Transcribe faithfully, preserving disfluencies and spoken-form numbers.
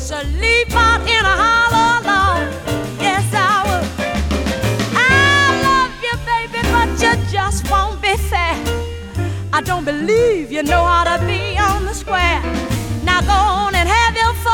sleep out in a hollow log. Yes, I would. I love you, baby, but you just won't be fair. I don't believe you know how to be on the square. Now go on and have your fun.